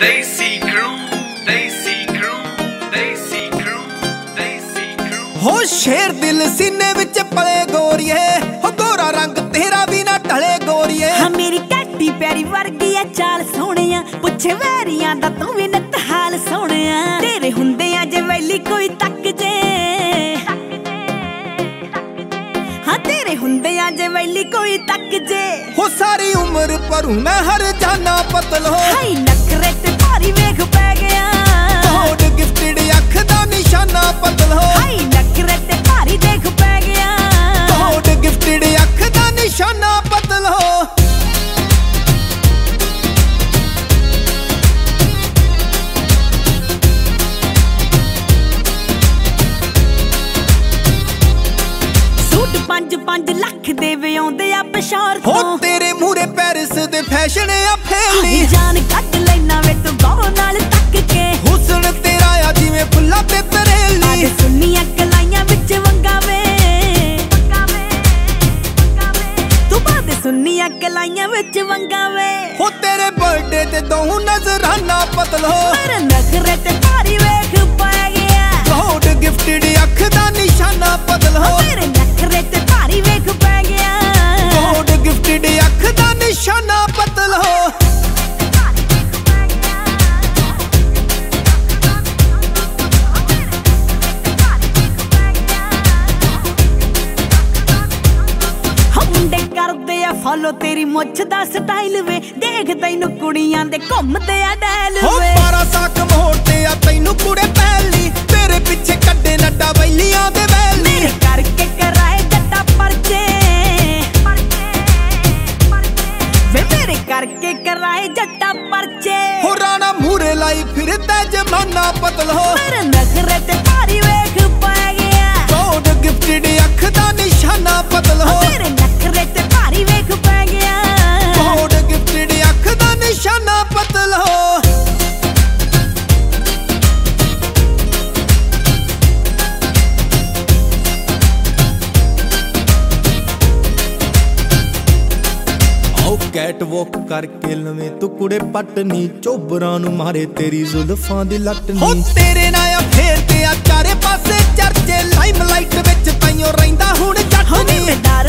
Desi crew, Desi crew, Desi crew, Desi crew। हो शेर दिल सीने विच पले गोरिए, हो गोरा रंग तेरा भी ना टले गोरिए। हाँ मेरी काटी प्यारी वर्गी है चाल सोहणिया, पुछे वैरियां दा तू भी नत हाल सोहणिया। तेरे हुंदियां जे वैली कोई तक जे, हाँ तेरे हुंदियां जे वैली कोई तक जे। हो सारी उम्र भरू मैं हर जाना पतल हो। हाय नखरे ते भारी वेख पै गया, होड गिफ्टेड अख दा निशाना पतल हो। हाय नखरे ते भारी देख पै गया, होड गिफ्टेड अख दा निशाना पतल हो। पंज लख दे वे आउंदे आ पशार तो। हो तेरे मूरे पेरिस दे फैशन आ फैली, जान कट लेना वे तू गौ नाल तक के। हुस्न तेरा आ जिवें फुल्ला ते तरेली, आगे सुन्नियां कलाइयां विच वंगावे, तू बादे सुन्नियां कलाइयां विच वंगावे। हो तेरे बर्थडे ते दो नजराना पतल हो। मेरे नखरे ते भारी वेख पै गया, होड गिफ्टेड अख दा निशाना पतल हो। मेरे नखरे ते भारी वेख पै गया, होड गिफ्टेड अख दा निशाना पतल हो। फॉलो तेरी मुछ दा स्टाइल वे, देख तैनू कुड़ियां दे घुमदे आ डैल वे। हो 12 साक मोड़ ते आ तैनू कुड़े पहली, तेरे पीछे कड्डे नड्डा वैलियां दे वैली। मेरे करके कराए जट्टा परचे, वे मेरे करके कराए जट्टा परचे। हो राणा मूरे लाई फिरदा जमाना पतल हो। मेरे नखरे ते भारी वेख पै गया, होड गिफ्टेड अख दा निशाना पतल हो। मेरे नखरे ते भारी वेख पै गया, होड गिफ्टेड अख दा निशाना पतल हो। कैट वॉक करके लवे तू कुड़े पटनी, चोबरां नू मारे तेरी जुल्फां दी लटनी। हो तेरे नाल फेर ते आ चारे पासे चर्चे, लाइमलाइट विच ताइयों रहिंदा हुण जट नी।